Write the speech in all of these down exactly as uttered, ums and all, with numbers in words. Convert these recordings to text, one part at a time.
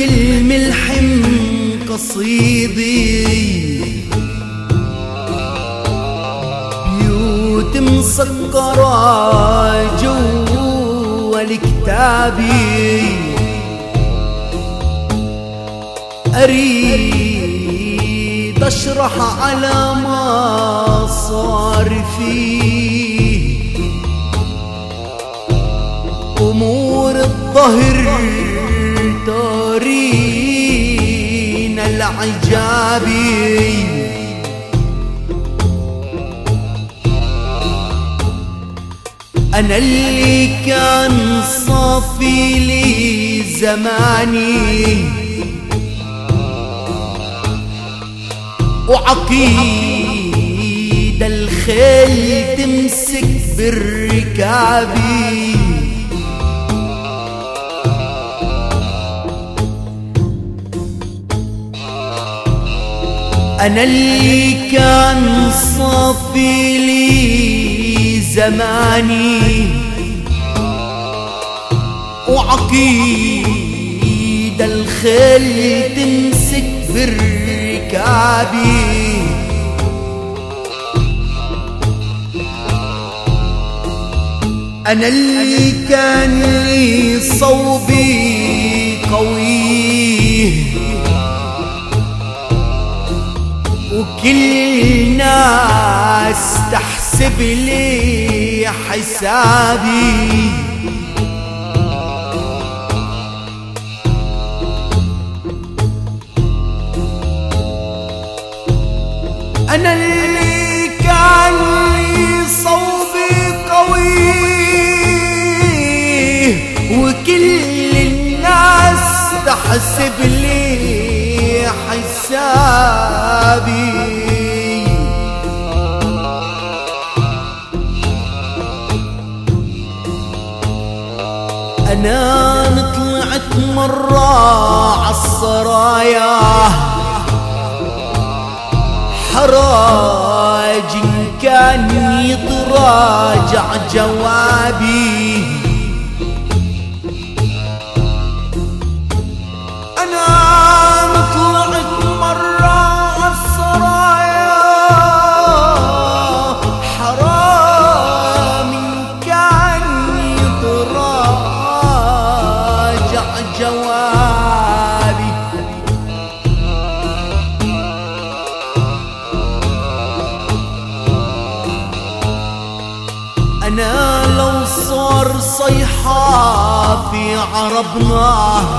الملحم قصيدي بيوت مسكرة جوا الكتابي أريد أشرح على ما صار فيه أمور الظهر تارين العجابي أنا اللي كان صافي لي زماني وعقيد الخيل تمسك بالركابي أنا اللي كان صافي لي زماني وعقيد الخيل تمسك بالركابي أنا اللي كان لي صوبي قوي وكل ناس تحسب لي حسابي أنا اللي كان لي صوبي قوي وكل الناس تحسب لي حسابي أنا طلعت مرة عالسرايا حراج كان يتراجع جوابي أنا طلعت مرة عالسرايا حرام كان يتراجع جوابي أنا لو صار صيحة في عربنا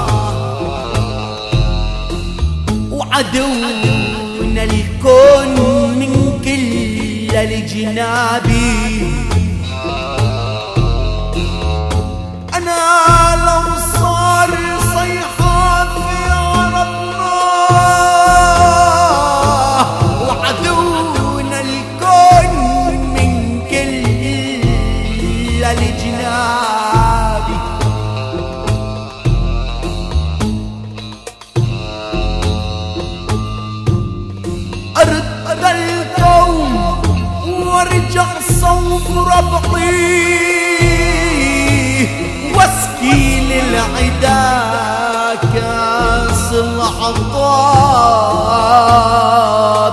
وعدونا الكون من كل الجنابي أنا لو صار صيحة في عربنا وعدونا الكون من كل الجنابي أرد القوم وارجع صوب ربطي واسقي للعدا كاس العطاب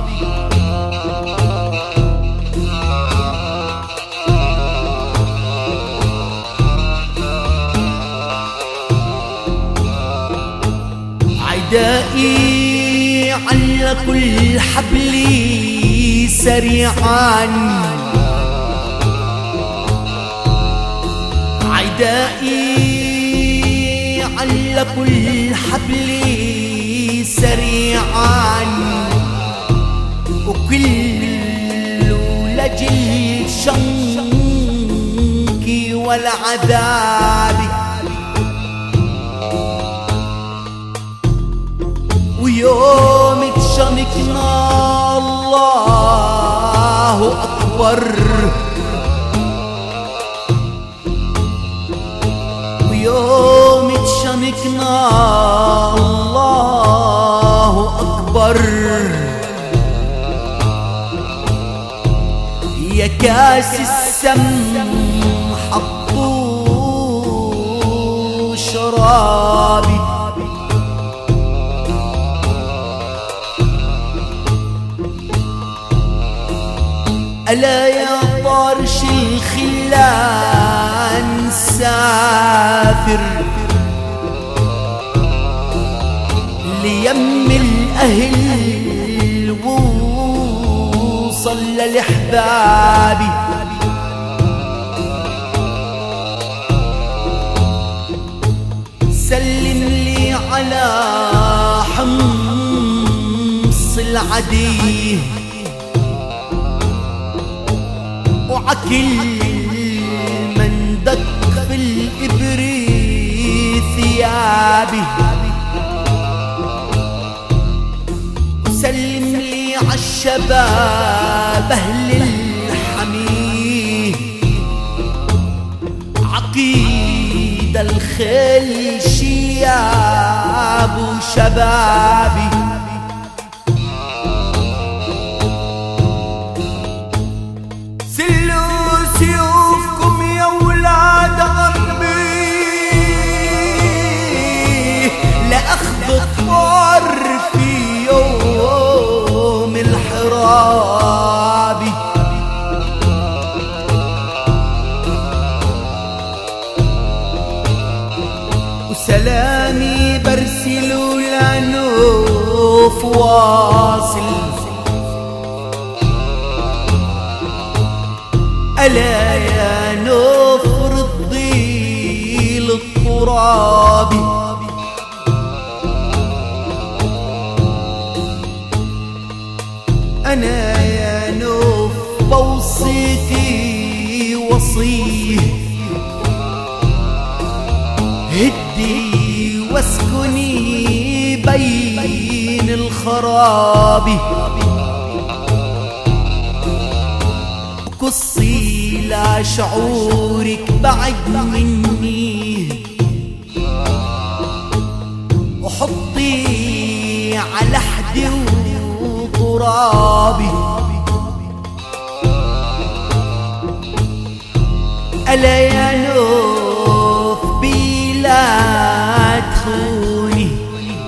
عدائي على كل حبلي سريعا عدائي على كل حبلي سريعا وكل لجل شنكي والعذاب ويوم تشمكنا الله أكبر ويوم تشمكنا الله أكبر يا كاس السم حطوا شرابي ألا يا طارش الخلان سافر ليم الأهل ووصل للأحبابي. سلم لي على حمص العدي وعكل من دق في الإبر ثيابي. وسلم لي عالشباب أهل الحميه عقيد الخيل شياب وشبابي. سلوا سيوفكم يا ولاد عمي لأخذ الطار في يوم الحراب. وسلامي برسلوا لنوف واصل ألا يا نوف رضي للتراب. أنا يا نوف بوصيتي وصيه هدي واسكني بين الخراب. قصي لا شعورك بعد مني وحطي على حدي وترابي. ألا يا نوف بلا تخوني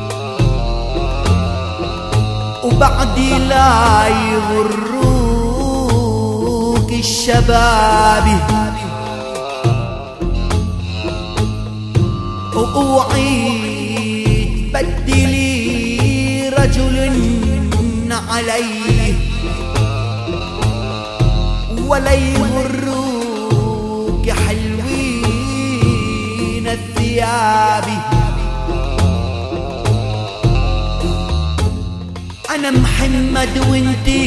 وبعدي لا يغروك الشباب. واوعي تبدلي رجل عليه ولا يغروك حلوين الثياب. أنا محمد وانتي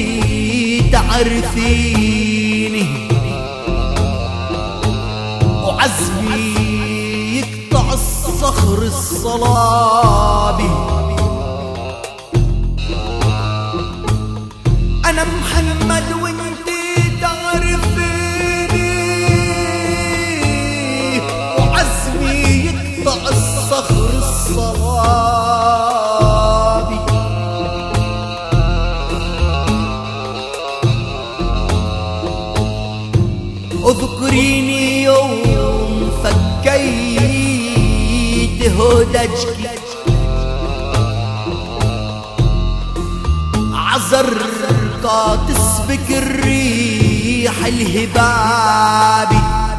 تعرفيني وعزمي يقطع الصخر الصلابي. أنا محمد وانتي تعرفيني وعزمي يقطع الصخر الصلابي. اذكريني يوم فكيت هودجك عزرقا تسبك الريح الهبابي.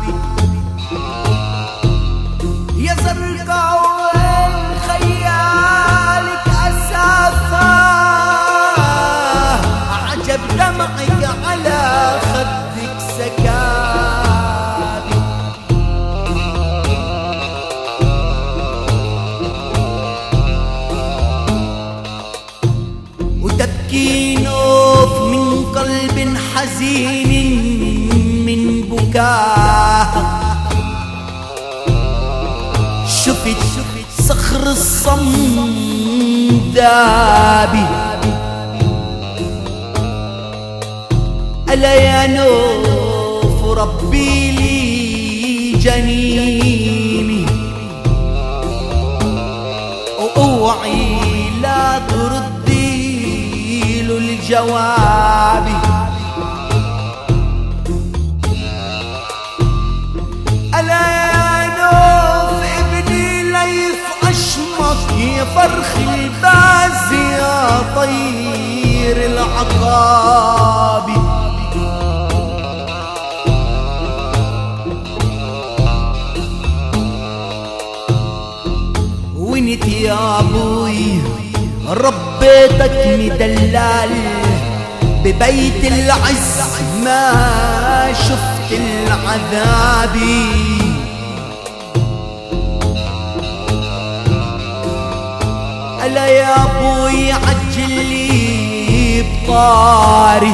يا زرقا وين خيالك أسافة عجب دمعك على خدك سكابي. وتبكي نوف من قلب حزين من بكاه. شفت صخر الصمدابي. ألا يا نوف ربي لي جنيني واوعي لا تردي له الجواب. ألا يا نوف ابني ليث أشمط يا فرخ الباز يا طير العقاب. يا ابوي ربيتك مدلل ببيت العز ما شفت العذابي. ألا يا ابوي عجل لي بطاري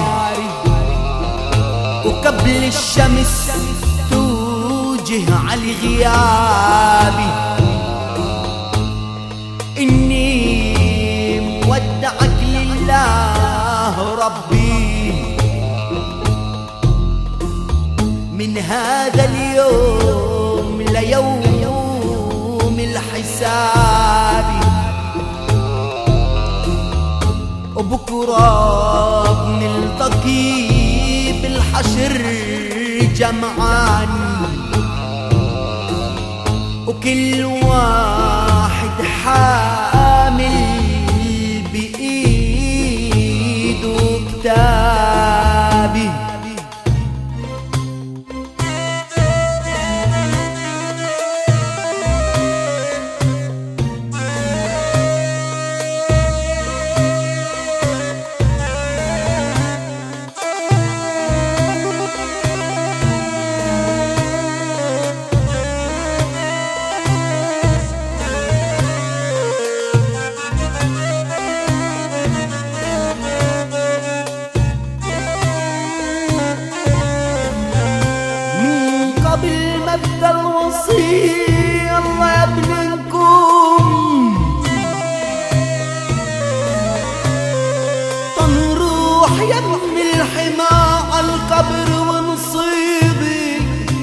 وقبل الشمس توجه على غيابي. إني مودعك لله ربي من هذا اليوم ليوم الحساب. وبكرة بنلتقي بالحشر جمعان وكل واحد حامل بإيده كتابي. قبل ما ابدا الوصية الله يبنيكم تنروح يم الحما عالقبر ونصيبي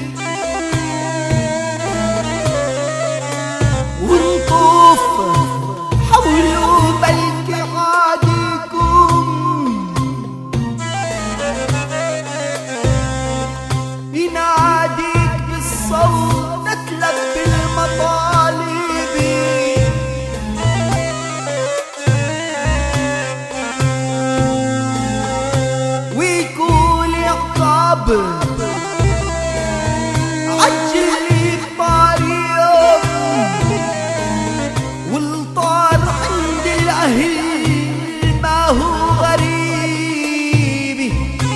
ونطوف حولوا بلكي عاديكم ينادي بالصوت نتلبي المطالب ويقول يا قابل عجل لي بطاريهم والطار عند الأهل ما هو غريب.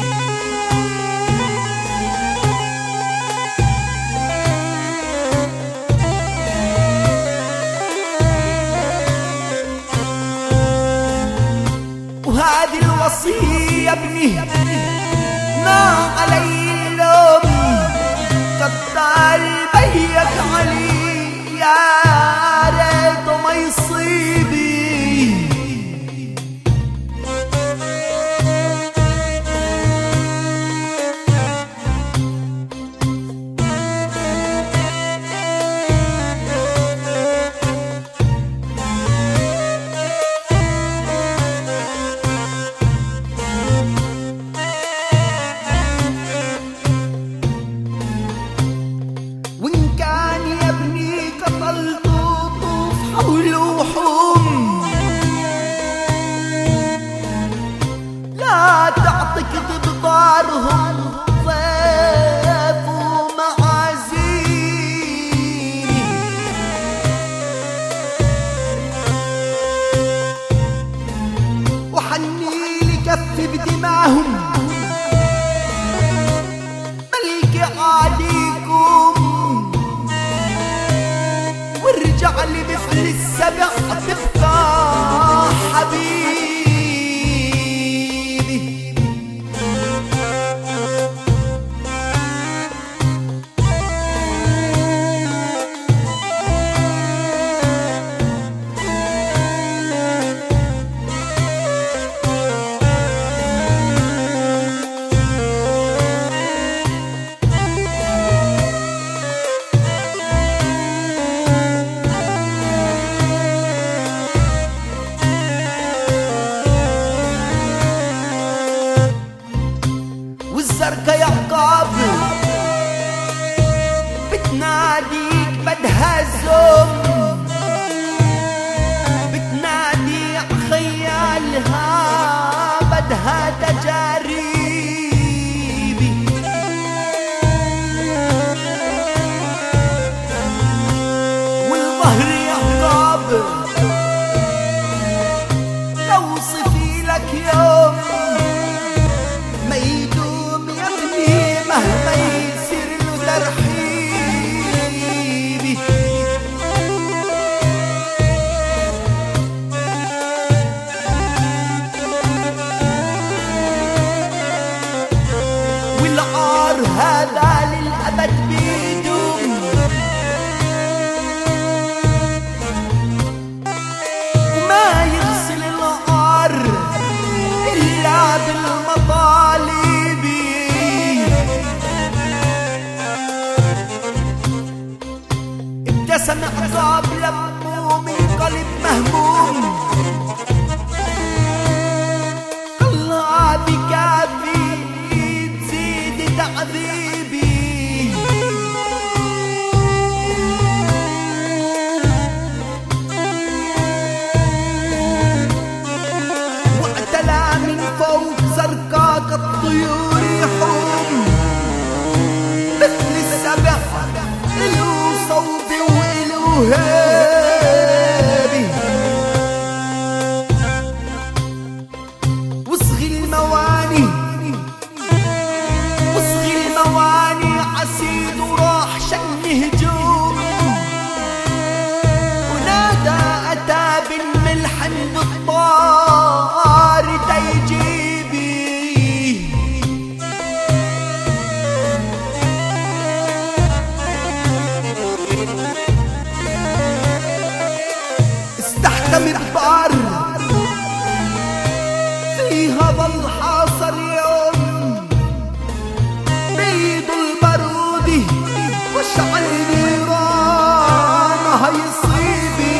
وهذه الوصية يا ابني ما علي اللوم قطع البيك علي يا ريت ما يصيبي. لا تعتقد بطارهم ضيف ومعازيني وحني لكفي بدماهم ملك عاديكم وارجع لي مثل السبع تبقى حبيبي. عقاب لمه من قلب مهموم. الله بكافي تزيد تعذيبي، واعتلى من فوق زرقاق الطيور يحوم، مثل السبع إلو صوبي وإلو هيبي. وصغي المواني وصغي المواني عسيد وراح شن هجوم، ونادى أتى بالملحن بالطار تيجيبي. استحكم البار فيها ظل حاصر يوم، بيض البارودي وشعل نيرانها يصيبي.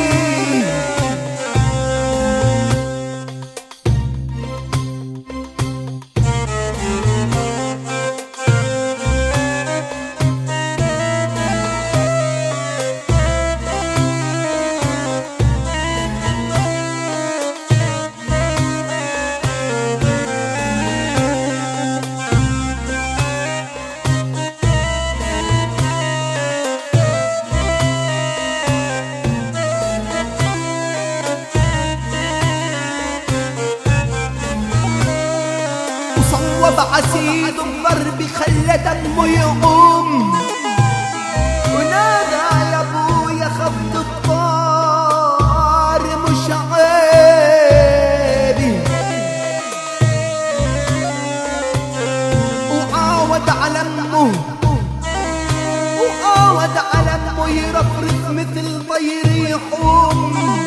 صوب عسيد الضرب خلى دمه يقوم، ونادى يا ابويا خفت الطار مش عيبي. وعاود على امه وعاود على امه يرفرف مثل طير يحوم،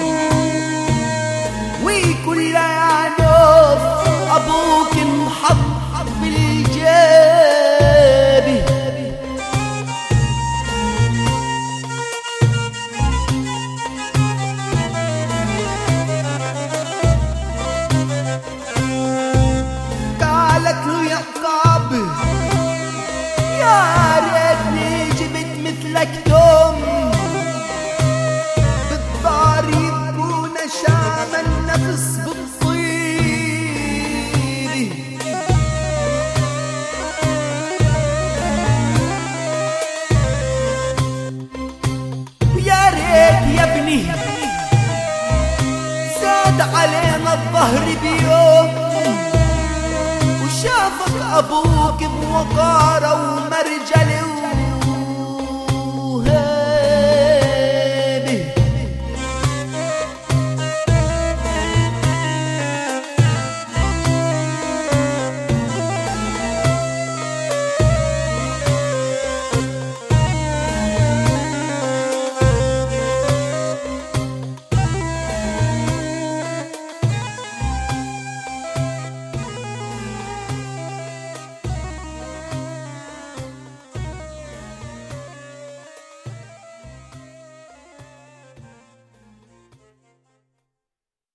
ويقول يا نوف ابوك انحط بالجيبي. قالت له يا عقاب يا ريتني جبت مثلك توم، بالدار يكون شام النفس بالطيب. ويا ريت يا ابني زاد علينا الظهر بيوم، وشافك ابوك بوقاره ومرجله